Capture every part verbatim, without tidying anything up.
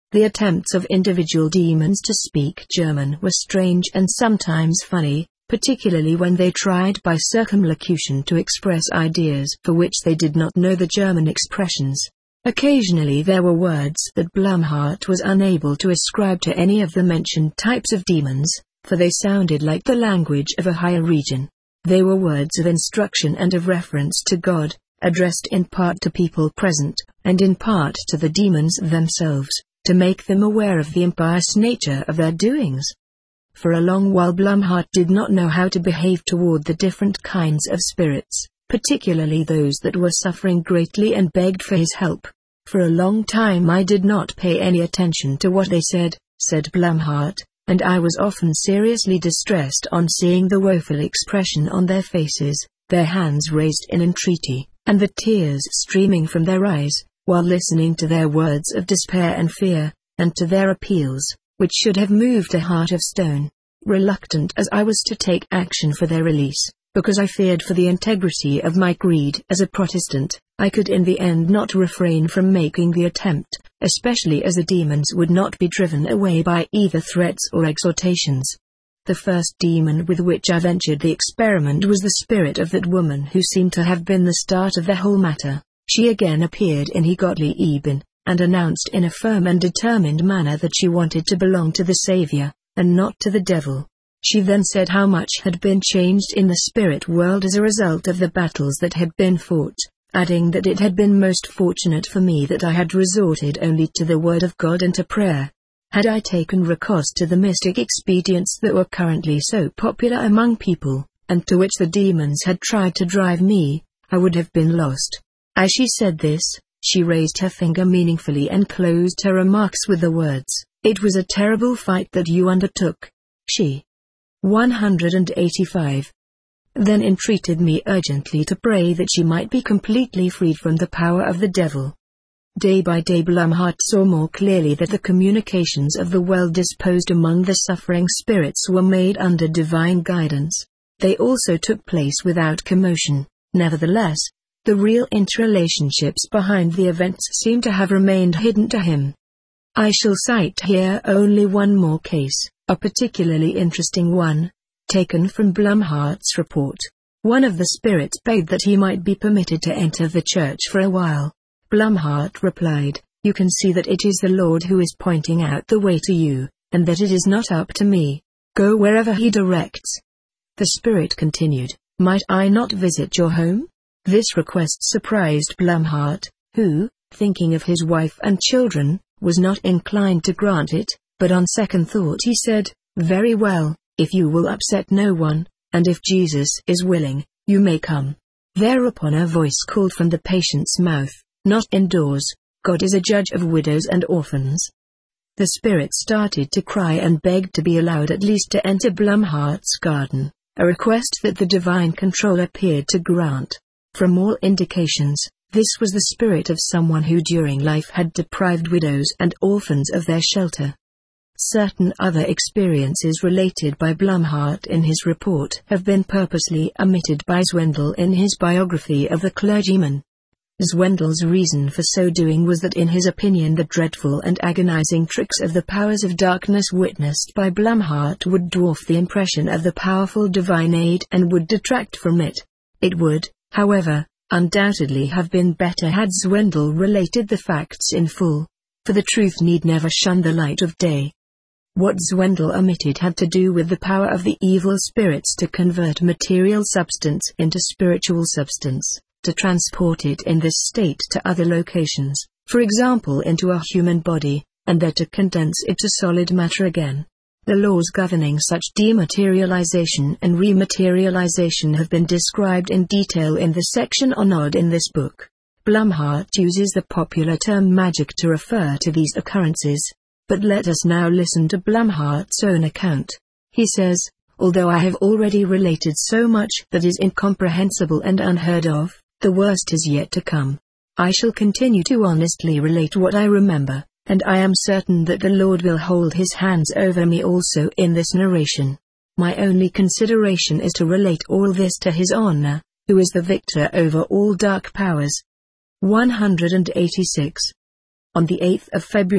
The attempts of individual demons to speak German were strange and sometimes funny, particularly when they tried by circumlocution to express ideas for which they did not know the German expressions. Occasionally there were words that Blumhardt was unable to ascribe to any of the mentioned types of demons, for they sounded like the language of a higher region. They were words of instruction and of reference to God, addressed in part to people present, and in part to the demons themselves, to make them aware of the impious nature of their doings. For a long while Blumhardt did not know how to behave toward the different kinds of spirits, particularly those that were suffering greatly, and begged for his help. For a long time I did not pay any attention to what they said, said Blumhardt, and I was often seriously distressed on seeing the woeful expression on their faces, their hands raised in entreaty, and the tears streaming from their eyes, while listening to their words of despair and fear, and to their appeals, which should have moved a heart of stone. Reluctant as I was to take action for their release, because I feared for the integrity of my creed as a Protestant, I could in the end not refrain from making the attempt, especially as the demons would not be driven away by either threats or exhortations. The first demon with which I ventured the experiment was the spirit of that woman who seemed to have been the start of the whole matter. She again appeared in Gottlieben, and announced in a firm and determined manner that she wanted to belong to the Savior, and not to the devil. She then said how much had been changed in the spirit world as a result of the battles that had been fought, adding that it had been most fortunate for me that I had resorted only to the word of God and to prayer. Had I taken recourse to the mystic expedients that were currently so popular among people, and to which the demons had tried to drive me, I would have been lost. As she said this, she raised her finger meaningfully and closed her remarks with the words, "It was a terrible fight that you undertook." She one hundred eighty-five. Then entreated me urgently to pray that she might be completely freed from the power of the devil. Day by day Blumhardt saw more clearly that the communications of the well-disposed among the suffering spirits were made under divine guidance. They also took place without commotion. Nevertheless, the real interrelationships behind the events seem to have remained hidden to him. I shall cite here only one more case, a particularly interesting one, taken from Blumhardt's report. One of the spirits begged that he might be permitted to enter the church for a while. Blumhardt replied, "You can see that it is the Lord who is pointing out the way to you, and that it is not up to me. Go wherever he directs." The spirit continued, "Might I not visit your home?" This request surprised Blumhardt, who, thinking of his wife and children, was not inclined to grant it, but on second thought he said, "Very well, if you will upset no one, and if Jesus is willing, you may come." Thereupon a voice called from the patient's mouth, "Not indoors, God is a judge of widows and orphans." The spirit started to cry and begged to be allowed at least to enter Blumhardt's garden, a request that the divine control appeared to grant. From all indications, this was the spirit of someone who during life had deprived widows and orphans of their shelter. Certain other experiences related by Blumhardt in his report have been purposely omitted by Zwendel in his biography of the clergyman. Zwendel's reason for so doing was that in his opinion the dreadful and agonizing tricks of the powers of darkness witnessed by Blumhardt would dwarf the impression of the powerful divine aid and would detract from it. It would, however, undoubtedly have been better had Zwendel related the facts in full, for the truth need never shun the light of day. What Zwendel omitted had to do with the power of the evil spirits to convert material substance into spiritual substance, to transport it in this state to other locations, for example into a human body, and there to condense it to solid matter again. The laws governing such dematerialization and rematerialization have been described in detail in the section on odd in this book. Blumhardt uses the popular term magic to refer to these occurrences. But let us now listen to Blumhardt's own account. He says, "Although I have already related so much that is incomprehensible and unheard of, the worst is yet to come. I shall continue to honestly relate what I remember, and I am certain that the Lord will hold his hands over me also in this narration. My only consideration is to relate all this to his honor, who is the victor over all dark powers." one hundred eighty-six. On the eighth of February,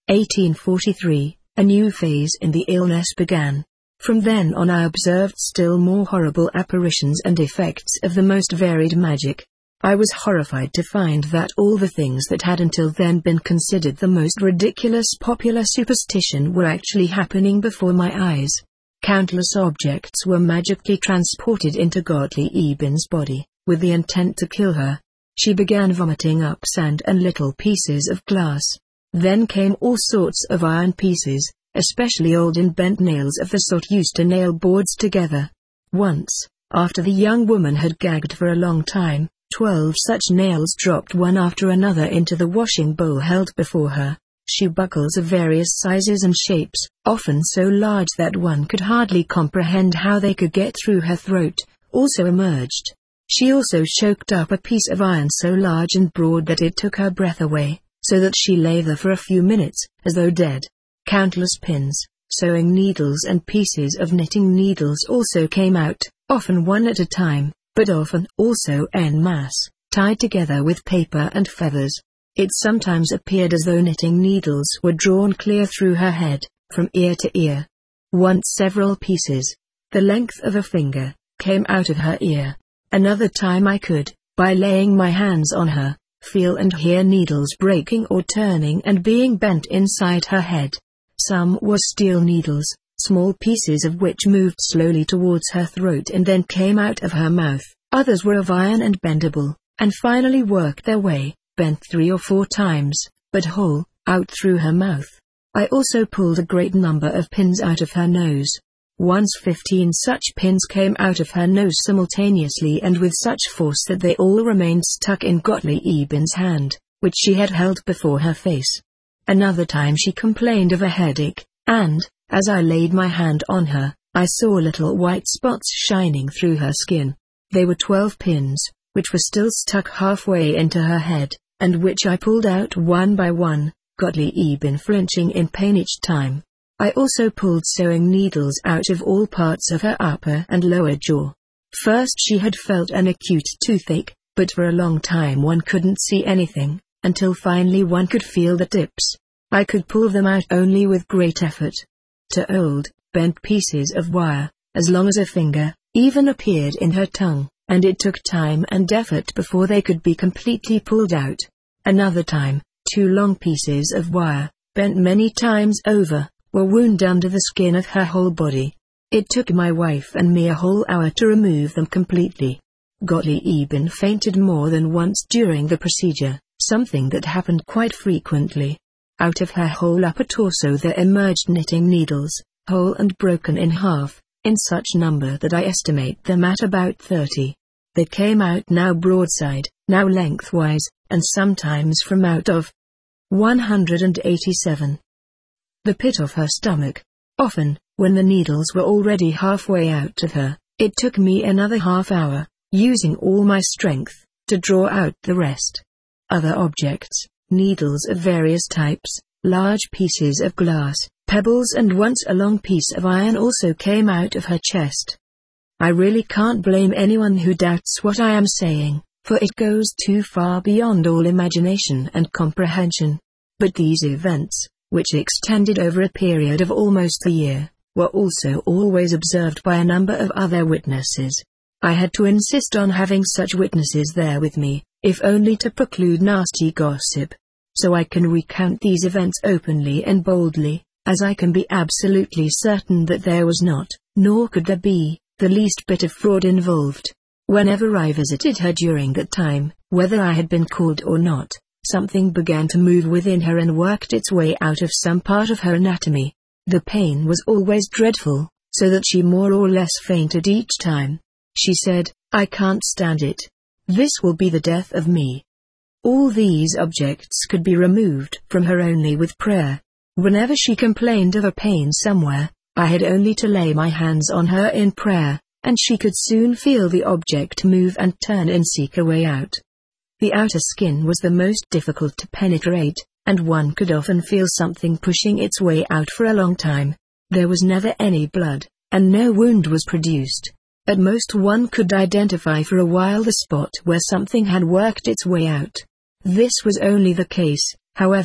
eighteen forty-three, a new phase in the illness began. From then on I observed still more horrible apparitions and effects of the most varied magic. I was horrified to find that all the things that had until then been considered the most ridiculous popular superstition were actually happening before my eyes. Countless objects were magically transported into Gottlieb Eben's body, with the intent to kill her. She began vomiting up sand and little pieces of glass. Then came all sorts of iron pieces, especially old and bent nails of the sort used to nail boards together. Once, after the young woman had gagged for a long time, twelve such nails dropped one after another into the washing bowl held before her. Shoe buckles of various sizes and shapes, often so large that one could hardly comprehend how they could get through her throat, also emerged. She also choked up a piece of iron so large and broad that it took her breath away, so that she lay there for a few minutes, as though dead. Countless pins, sewing needles and pieces of knitting needles also came out, often one at a time, but often also en masse, tied together with paper and feathers. It sometimes appeared as though knitting needles were drawn clear through her head, from ear to ear. Once several pieces, the length of a finger, came out of her ear. Another time I could, by laying my hands on her, feel and hear needles breaking or turning and being bent inside her head. Some were steel needles, small pieces of which moved slowly towards her throat and then came out of her mouth. Others were of iron and bendable, and finally worked their way, bent three or four times, but whole, out through her mouth. I also pulled a great number of pins out of her nose. Once fifteen such pins came out of her nose simultaneously and with such force that they all remained stuck in Gottlieb Eben's hand, which she had held before her face. Another time she complained of a headache, and, as I laid my hand on her, I saw little white spots shining through her skin. They were twelve pins, which were still stuck halfway into her head, and which I pulled out one by one, Gottlieb Eben flinching in pain each time. I also pulled sewing needles out of all parts of her upper and lower jaw. First she had felt an acute toothache, but for a long time one couldn't see anything, until finally one could feel the tips. I could pull them out only with great effort. To old, bent pieces of wire, as long as a finger, even appeared in her tongue, and it took time and effort before they could be completely pulled out. Another time, two long pieces of wire, bent many times over, were wound under the skin of her whole body. It took my wife and me a whole hour to remove them completely. Gottlieb Eben fainted more than once during the procedure, something that happened quite frequently. Out of her whole upper torso there emerged knitting needles, whole and broken in half, in such number that I estimate them at about thirty. They came out now broadside, now lengthwise, and sometimes from out of one hundred eighty-seven. The pit of her stomach. Often, when the needles were already halfway out of her, it took me another half hour, using all my strength, to draw out the rest. Other objects, needles of various types, large pieces of glass, pebbles and once a long piece of iron also came out of her chest. I really can't blame anyone who doubts what I am saying, for it goes too far beyond all imagination and comprehension. But these events, which extended over a period of almost a year, were also always observed by a number of other witnesses. I had to insist on having such witnesses there with me, if only to preclude nasty gossip. So I can recount these events openly and boldly, as I can be absolutely certain that there was not, nor could there be, the least bit of fraud involved. Whenever I visited her during that time, whether I had been called or not, something began to move within her and worked its way out of some part of her anatomy. The pain was always dreadful, so that she more or less fainted each time. She said, "I can't stand it. This will be the death of me." All these objects could be removed from her only with prayer. Whenever she complained of a pain somewhere, I had only to lay my hands on her in prayer, and she could soon feel the object move and turn and seek a way out. The outer skin was the most difficult to penetrate, and one could often feel something pushing its way out for a long time. There was never any blood, and no wound was produced. At most one could identify for a while the spot where something had worked its way out. This was only the case, however,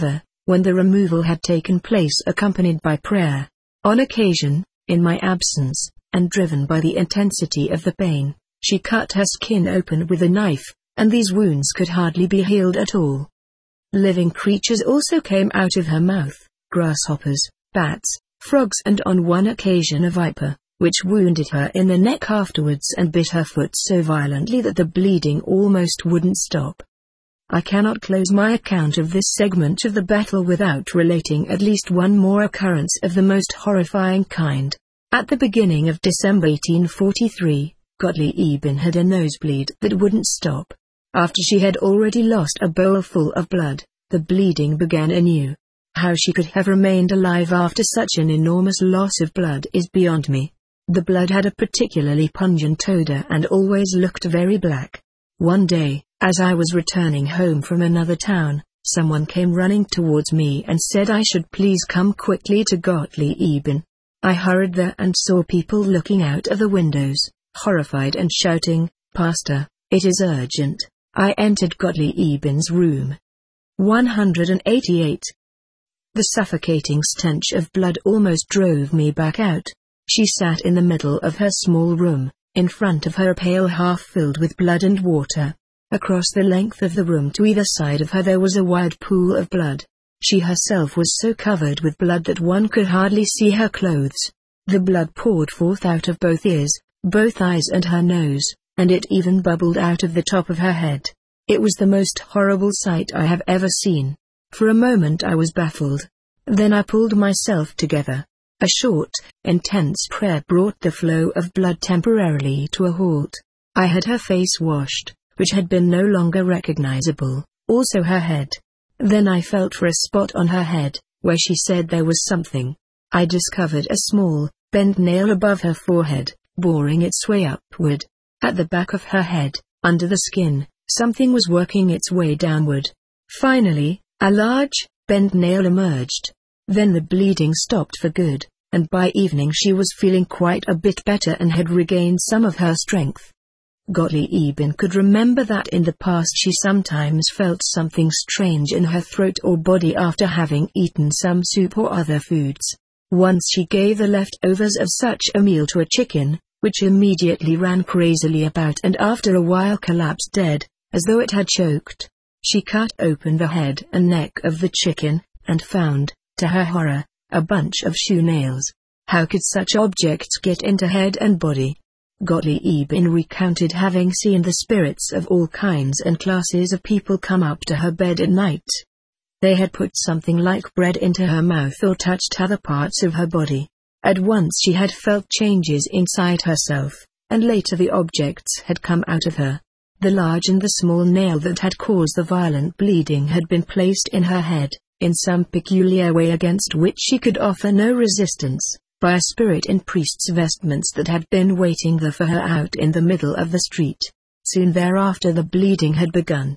when the removal had taken place accompanied by prayer. On occasion, in my absence, and driven by the intensity of the pain, she cut her skin open with a knife, and these wounds could hardly be healed at all. Living creatures also came out of her mouth, grasshoppers, bats, frogs, and on one occasion a viper, which wounded her in the neck afterwards and bit her foot so violently that the bleeding almost wouldn't stop. I cannot close my account of this segment of the battle without relating at least one more occurrence of the most horrifying kind. At the beginning of December eighteen forty-three, Gottlieben had a nosebleed that wouldn't stop. After she had already lost a bowlful of blood, the bleeding began anew. How she could have remained alive after such an enormous loss of blood is beyond me. The blood had a particularly pungent odor and always looked very black. One day, as I was returning home from another town, someone came running towards me and said I should please come quickly to Gottlieben. I hurried there and saw people looking out of the windows, horrified and shouting, "Pastor, it is urgent." I entered Gottliebens room. one hundred eighty-eight. The suffocating stench of blood almost drove me back out. She sat in the middle of her small room, in front of her a pail half filled with blood and water. Across the length of the room to either side of her there was a wide pool of blood. She herself was so covered with blood that one could hardly see her clothes. The blood poured forth out of both ears, both eyes and her nose, and it even bubbled out of the top of her head. It was the most horrible sight I have ever seen. For a moment I was baffled. Then I pulled myself together. A short, intense prayer brought the flow of blood temporarily to a halt. I had her face washed, which had been no longer recognizable, also her head. Then I felt for a spot on her head, where she said there was something. I discovered a small, bent nail above her forehead, boring its way upward. At the back of her head, under the skin, something was working its way downward. Finally, a large, bent nail emerged. Then the bleeding stopped for good, and by evening she was feeling quite a bit better and had regained some of her strength. Gottlieben could remember that in the past she sometimes felt something strange in her throat or body after having eaten some soup or other foods. Once she gave the leftovers of such a meal to a chicken, which immediately ran crazily about and after a while collapsed dead, as though it had choked. She cut open the head and neck of the chicken, and found, to her horror, a bunch of shoe nails. How could such objects get into head and body? Gottlieben recounted having seen the spirits of all kinds and classes of people come up to her bed at night. They had put something like bread into her mouth or touched other parts of her body. At once she had felt changes inside herself, and later the objects had come out of her. The large and the small nail that had caused the violent bleeding had been placed in her head, in some peculiar way against which she could offer no resistance, by a spirit in priest's vestments that had been waiting there for her out in the middle of the street. Soon thereafter the bleeding had begun.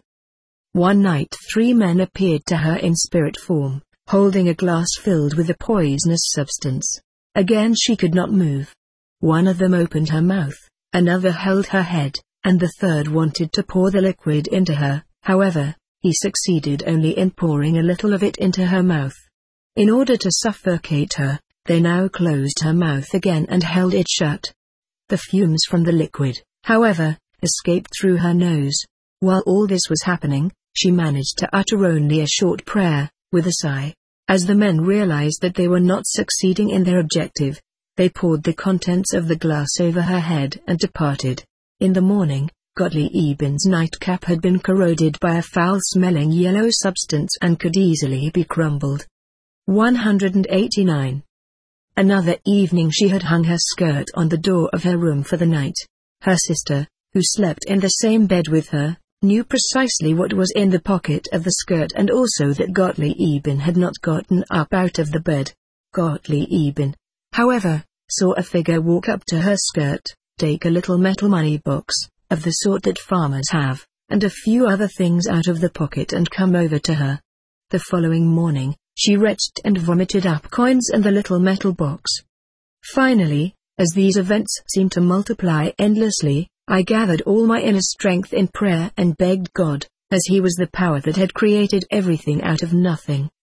One night three men appeared to her in spirit form, holding a glass filled with a poisonous substance. Again she could not move. One of them opened her mouth, another held her head, and the third wanted to pour the liquid into her. However, he succeeded only in pouring a little of it into her mouth. In order to suffocate her, they now closed her mouth again and held it shut. The fumes from the liquid, however, escaped through her nose. While all this was happening, she managed to utter only a short prayer, with a sigh. As the men realized that they were not succeeding in their objective, they poured the contents of the glass over her head and departed. In the morning, Gottliebens nightcap had been corroded by a foul-smelling yellow substance and could easily be crumbled. one hundred eighty-nine. Another evening she had hung her skirt on the door of her room for the night. Her sister, who slept in the same bed with her, knew precisely what was in the pocket of the skirt and also that Gottlieben had not gotten up out of the bed. Gottlieben, however, saw a figure walk up to her skirt, take a little metal money box, of the sort that farmers have, and a few other things out of the pocket and come over to her. The following morning, she retched and vomited up coins and the little metal box. Finally, as these events seemed to multiply endlessly, I gathered all my inner strength in prayer and begged God, as He was the power that had created everything out of nothing,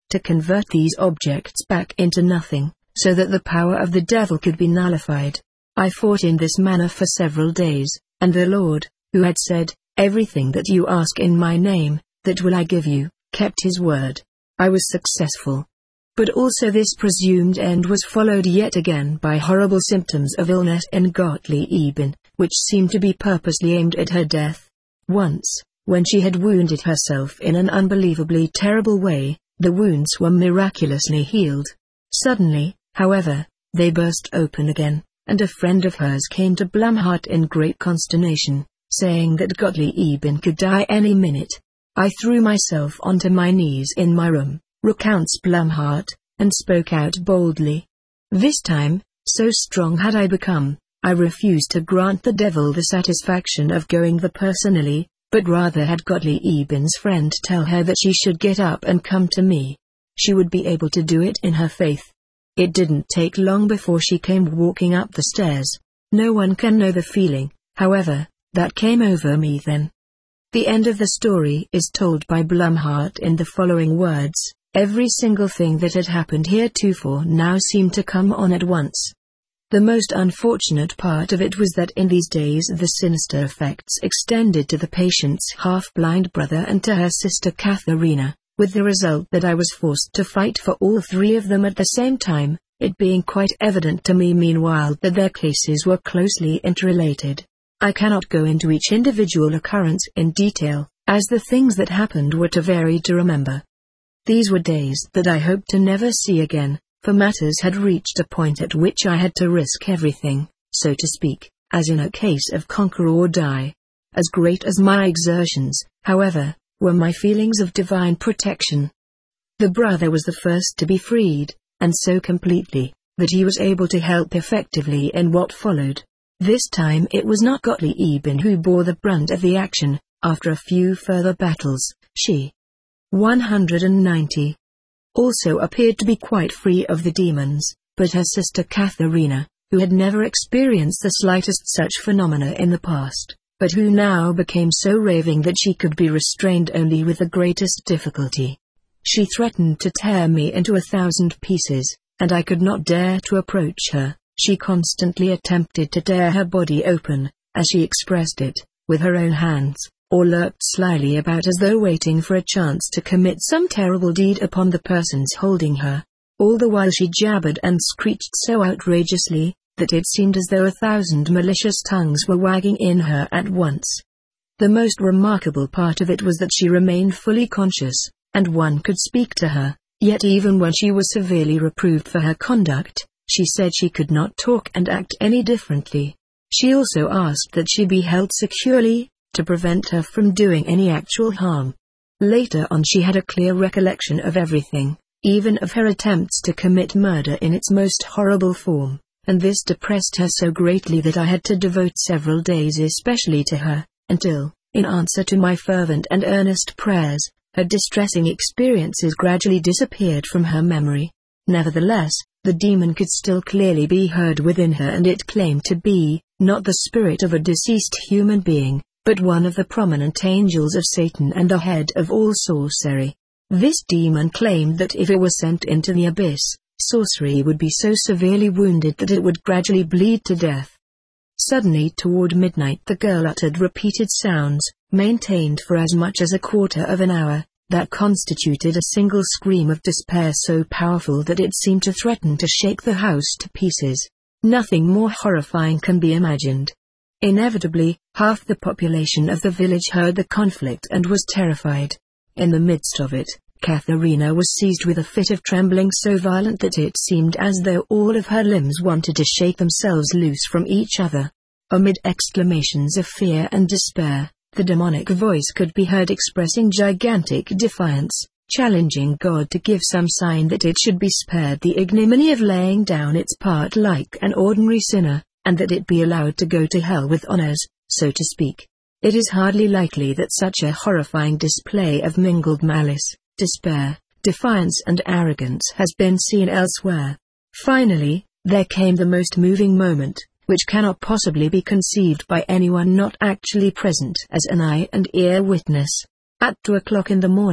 to convert these objects back into nothing, so that the power of the devil could be nullified. I fought in this manner for several days, and the Lord, who had said, "Everything that you ask in my name, that will I give you," kept his word. I was successful. But also this presumed end was followed yet again by horrible symptoms of illness in Gottlieben, which seemed to be purposely aimed at her death. Once, when she had wounded herself in an unbelievably terrible way, the wounds were miraculously healed. Suddenly, however, they burst open again, and a friend of hers came to Blumhardt in great consternation, saying that Gottlieben could die any minute. I threw myself onto my knees in my room, recounts Blumhardt, and spoke out boldly. This time, so strong had I become, I refused to grant the devil the satisfaction of going there personally, but rather had Gottliebens friend tell her that she should get up and come to me. She would be able to do it in her faith. It didn't take long before she came walking up the stairs. No one can know the feeling, however, that came over me then. The end of the story is told by Blumhardt in the following words: "Every single thing that had happened heretofore now seemed to come on at once. The most unfortunate part of it was that in these days the sinister effects extended to the patient's half-blind brother and to her sister Katharina, with the result that I was forced to fight for all three of them at the same time, it being quite evident to me meanwhile that their cases were closely interrelated. I cannot go into each individual occurrence in detail, as the things that happened were too varied to remember. These were days that I hoped to never see again, for matters had reached a point at which I had to risk everything, so to speak, as in a case of conquer or die. As great as my exertions, however, were my feelings of divine protection. The brother was the first to be freed, and so completely, that he was able to help effectively in what followed. This time it was not Gottlieben who bore the brunt of the action. After a few further battles, she one hundred ninety also appeared to be quite free of the demons, but her sister Katharina, who had never experienced the slightest such phenomena in the past, but who now became so raving that she could be restrained only with the greatest difficulty. She threatened to tear me into a thousand pieces, and I could not dare to approach her. She constantly attempted to tear her body open, as she expressed it, with her own hands, or lurked slyly about as though waiting for a chance to commit some terrible deed upon the persons holding her. All the while she jabbered and screeched so outrageously, that it seemed as though a thousand malicious tongues were wagging in her at once. The most remarkable part of it was that she remained fully conscious, and one could speak to her, yet even when she was severely reproved for her conduct, she said she could not talk and act any differently. She also asked that she be held securely, to prevent her from doing any actual harm. Later on she had a clear recollection of everything, even of her attempts to commit murder in its most horrible form, and this depressed her so greatly that I had to devote several days especially to her, until, in answer to my fervent and earnest prayers, her distressing experiences gradually disappeared from her memory. Nevertheless, the demon could still clearly be heard within her, and it claimed to be, not the spirit of a deceased human being, but one of the prominent angels of Satan and the head of all sorcery. This demon claimed that if it were sent into the abyss, sorcery would be so severely wounded that it would gradually bleed to death. Suddenly toward midnight the girl uttered repeated sounds, maintained for as much as a quarter of an hour, that constituted a single scream of despair so powerful that it seemed to threaten to shake the house to pieces. Nothing more horrifying can be imagined. Inevitably, half the population of the village heard the conflict and was terrified. In the midst of it, Katharina was seized with a fit of trembling so violent that it seemed as though all of her limbs wanted to shake themselves loose from each other. Amid exclamations of fear and despair, the demonic voice could be heard expressing gigantic defiance, challenging God to give some sign that it should be spared the ignominy of laying down its part like an ordinary sinner, and that it be allowed to go to hell with honors, so to speak. It is hardly likely that such a horrifying display of mingled malice, despair, defiance and arrogance has been seen elsewhere. Finally, there came the most moving moment, which cannot possibly be conceived by anyone not actually present as an eye and ear witness. At two o'clock in the morning,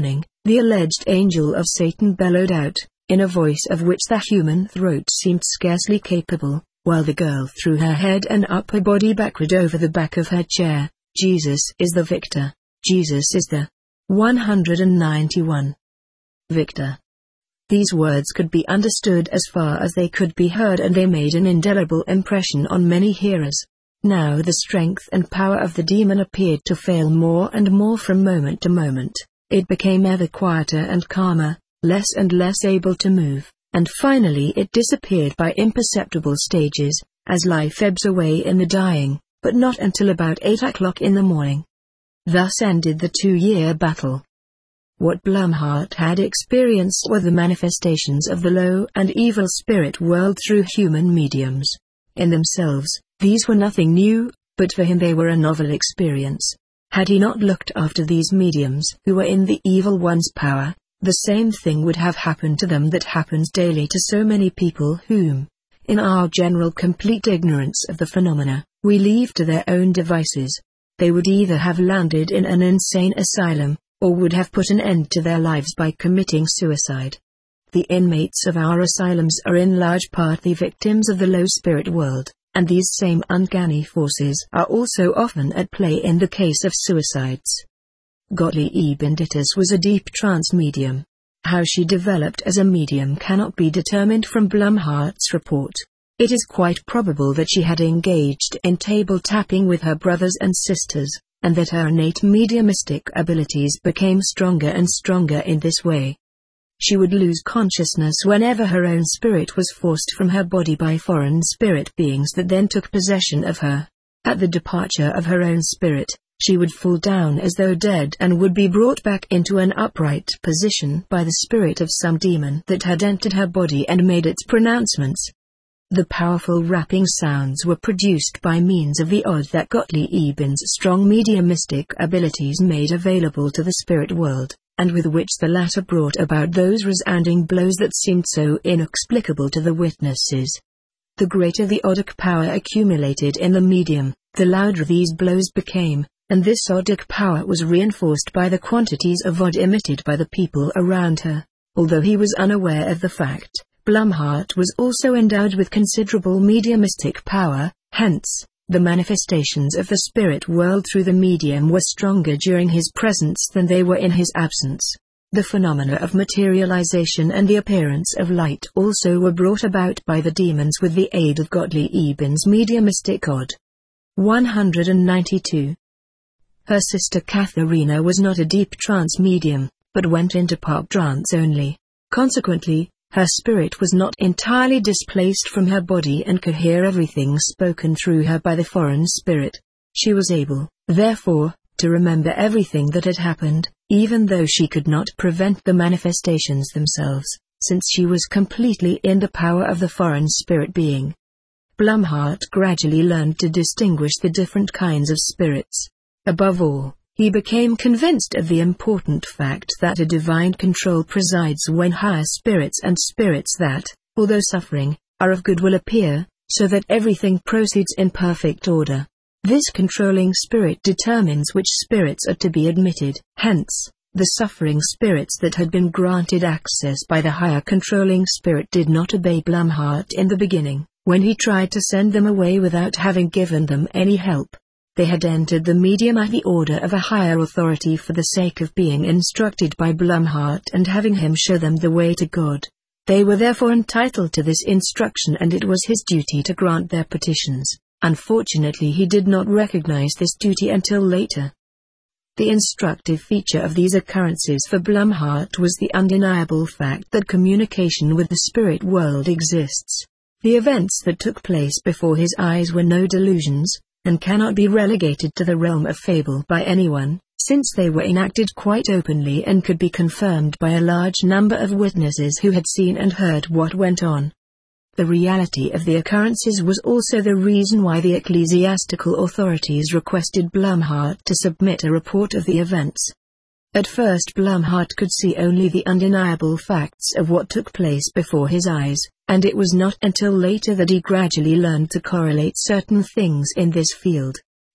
The alleged angel of Satan bellowed out, in a voice of which the human throat seemed scarcely capable, while the girl threw her head and upper body backward over the back of her chair, "Jesus is the victor. Jesus is the one hundred ninety-one victor." These words could be understood as far as they could be heard, and they made an indelible impression on many hearers. Now the strength and power of the demon appeared to fail more and more from moment to moment. It became ever quieter and calmer, less and less able to move, and finally it disappeared by imperceptible stages, as life ebbs away in the dying, but not until about eight o'clock in the morning. Thus ended the two-year battle. What Blumhardt had experienced were the manifestations of the low and evil spirit world through human mediums. In themselves, these were nothing new, but for him they were a novel experience. Had he not looked after these mediums who were in the evil one's power, the same thing would have happened to them that happens daily to so many people whom, in our general complete ignorance of the phenomena, we leave to their own devices. They would either have landed in an insane asylum, or would have put an end to their lives by committing suicide. The inmates of our asylums are in large part the victims of the low spirit world, and these same uncanny forces are also often at play in the case of suicides. Gottlieb Benditus was a deep trance medium. How she developed as a medium cannot be determined from Blumhardt's report. It is quite probable that she had engaged in table tapping with her brothers and sisters, and that her innate mediumistic abilities became stronger and stronger in this way. She would lose consciousness whenever her own spirit was forced from her body by foreign spirit beings that then took possession of her. At the departure of her own spirit, she would fall down as though dead and would be brought back into an upright position by the spirit of some demon that had entered her body and made its pronouncements. The powerful rapping sounds were produced by means of the odd that Gottlieb's strong mediumistic abilities made available to the spirit world, and with which the latter brought about those resounding blows that seemed so inexplicable to the witnesses. The greater the odic power accumulated in the medium, the louder these blows became, and this odic power was reinforced by the quantities of odd emitted by the people around her. Although he was unaware of the fact, Blumhardt was also endowed with considerable mediumistic power, hence, the manifestations of the spirit world through the medium were stronger during his presence than they were in his absence. The phenomena of materialization and the appearance of light also were brought about by the demons with the aid of Gottlieb's mediumistic odd. one hundred ninety-two. Her sister Katharina was not a deep trance medium, but went into part trance only. Consequently, her spirit was not entirely displaced from her body and could hear everything spoken through her by the foreign spirit. She was able, therefore, to remember everything that had happened, even though she could not prevent the manifestations themselves, since she was completely in the power of the foreign spirit being. Blumhardt gradually learned to distinguish the different kinds of spirits. Above all, he became convinced of the important fact that a divine control presides when higher spirits and spirits that, although suffering, are of good will appear, so that everything proceeds in perfect order. This controlling spirit determines which spirits are to be admitted. Hence, the suffering spirits that had been granted access by the higher controlling spirit did not obey Blumhardt in the beginning, when he tried to send them away without having given them any help. They had entered the medium at the order of a higher authority for the sake of being instructed by Blumhardt and having him show them the way to God. They were therefore entitled to this instruction, and it was his duty to grant their petitions. Unfortunately, he did not recognize this duty until later. The instructive feature of these occurrences for Blumhardt was the undeniable fact that communication with the spirit world exists. The events that took place before his eyes were no delusions, and cannot be relegated to the realm of fable by anyone, since they were enacted quite openly and could be confirmed by a large number of witnesses who had seen and heard what went on. The reality of the occurrences was also the reason why the ecclesiastical authorities requested Blumhardt to submit a report of the events. At first Blumhardt could see only the undeniable facts of what took place before his eyes, and it was not until later that he gradually learned to correlate certain things in this field.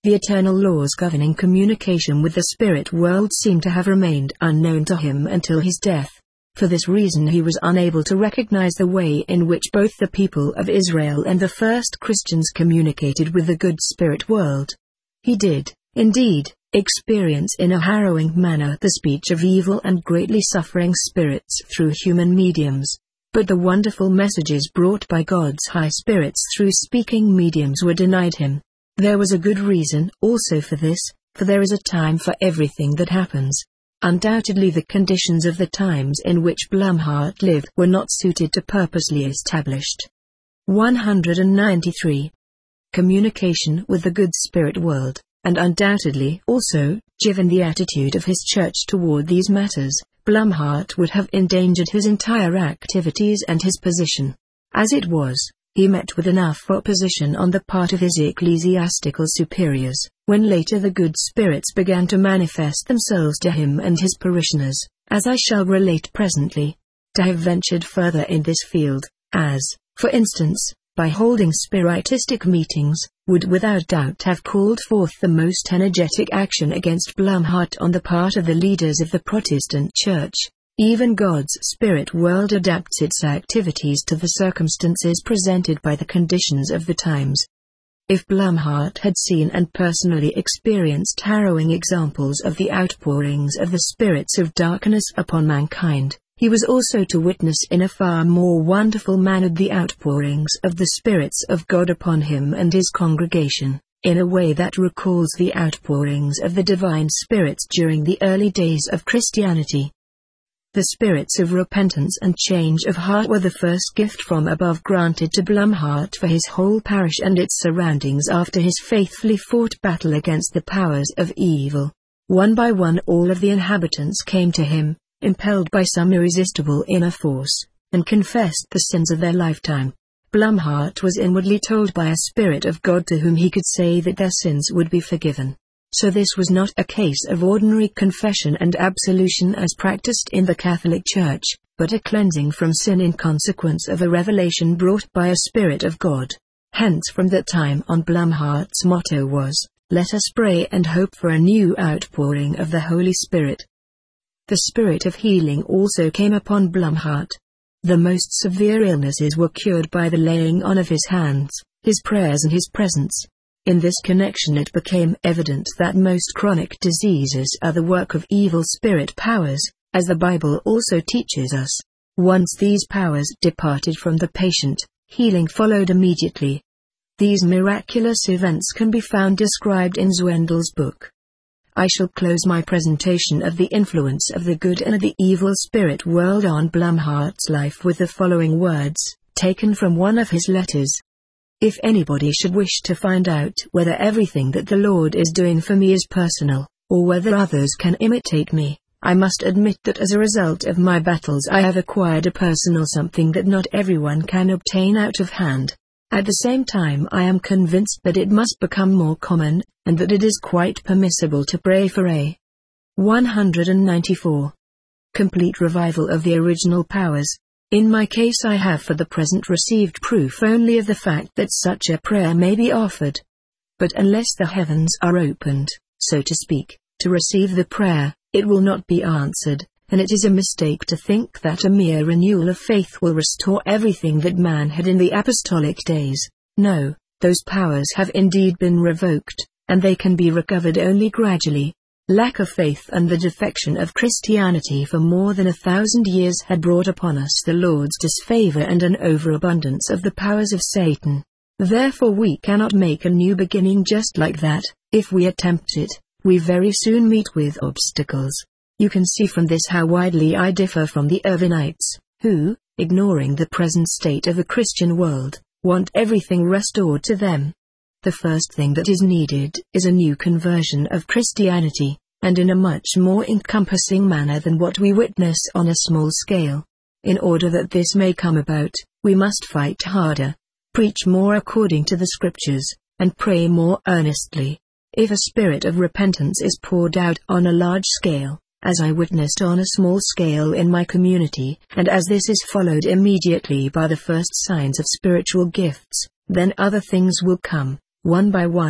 The eternal laws governing communication with the spirit world seem to have remained unknown to him until his death. For this reason he was unable to recognize the way in which both the people of Israel and the first Christians communicated with the good spirit world. He did, indeed, experience in a harrowing manner the speech of evil and greatly suffering spirits through human mediums. But the wonderful messages brought by God's high spirits through speaking mediums were denied him. There was a good reason also for this, for there is a time for everything that happens. Undoubtedly the conditions of the times in which Blumhardt lived were not suited to purposely established. one hundred ninety-three. Communication with the good spirit world, and undoubtedly also, given the attitude of his church toward these matters, Blumhardt would have endangered his entire activities and his position. As it was, he met with enough opposition on the part of his ecclesiastical superiors, when later the good spirits began to manifest themselves to him and his parishioners, as I shall relate presently. To have ventured further in this field, as, for instance, by holding spiritistic meetings, would without doubt have called forth the most energetic action against Blumhardt on the part of the leaders of the Protestant Church. Even God's spirit world adapts its activities to the circumstances presented by the conditions of the times. If Blumhardt had seen and personally experienced harrowing examples of the outpourings of the spirits of darkness upon mankind, he was also to witness in a far more wonderful manner the outpourings of the spirits of God upon him and his congregation, in a way that recalls the outpourings of the divine spirits during the early days of Christianity. The spirits of repentance and change of heart were the first gift from above granted to Blumhardt for his whole parish and its surroundings after his faithfully fought battle against the powers of evil. One by one all of the inhabitants came to him, impelled by some irresistible inner force, and confessed the sins of their lifetime. Blumhardt was inwardly told by a Spirit of God to whom he could say that their sins would be forgiven. So this was not a case of ordinary confession and absolution as practiced in the Catholic Church, but a cleansing from sin in consequence of a revelation brought by a Spirit of God. Hence from that time on Blumhardt's motto was, "Let us pray and hope for a new outpouring of the Holy Spirit." The spirit of healing also came upon Blumhardt. The most severe illnesses were cured by the laying on of his hands, his prayers and his presence. In this connection it became evident that most chronic diseases are the work of evil spirit powers, as the Bible also teaches us. Once these powers departed from the patient, healing followed immediately. These miraculous events can be found described in Zwenghel's book. I shall close my presentation of the influence of the good and the evil spirit world on Blumhardt's life with the following words, taken from one of his letters. If anybody should wish to find out whether everything that the Lord is doing for me is personal, or whether others can imitate me, I must admit that as a result of my battles I have acquired a personal something that not everyone can obtain out of hand. At the same time I am convinced that it must become more common, and that it is quite permissible to pray for a one hundred ninety-four. Complete revival of the original powers. In my case I have for the present received proof only of the fact that such a prayer may be offered. But unless the heavens are opened, so to speak, to receive the prayer, it will not be answered, and it is a mistake to think that a mere renewal of faith will restore everything that man had in the apostolic days. No, those powers have indeed been revoked, and they can be recovered only gradually. Lack of faith and the defection of Christianity for more than a thousand years had brought upon us the Lord's disfavor and an overabundance of the powers of Satan. Therefore we cannot make a new beginning just like that. If we attempt it, we very soon meet with obstacles. You can see from this how widely I differ from the Irvinites, who, ignoring the present state of the Christian world, want everything restored to them. The first thing that is needed is a new conversion of Christianity, and in a much more encompassing manner than what we witness on a small scale. In order that this may come about, we must fight harder, preach more according to the Scriptures, and pray more earnestly. If a spirit of repentance is poured out on a large scale, as I witnessed on a small scale in my community, and as this is followed immediately by the first signs of spiritual gifts, then other things will come, one by one,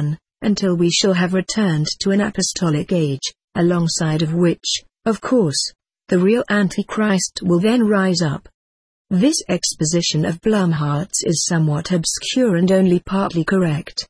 until we shall have returned to an apostolic age, alongside of which, of course, the real Antichrist will then rise up. This exposition of Blumhardt's is somewhat obscure and only partly correct.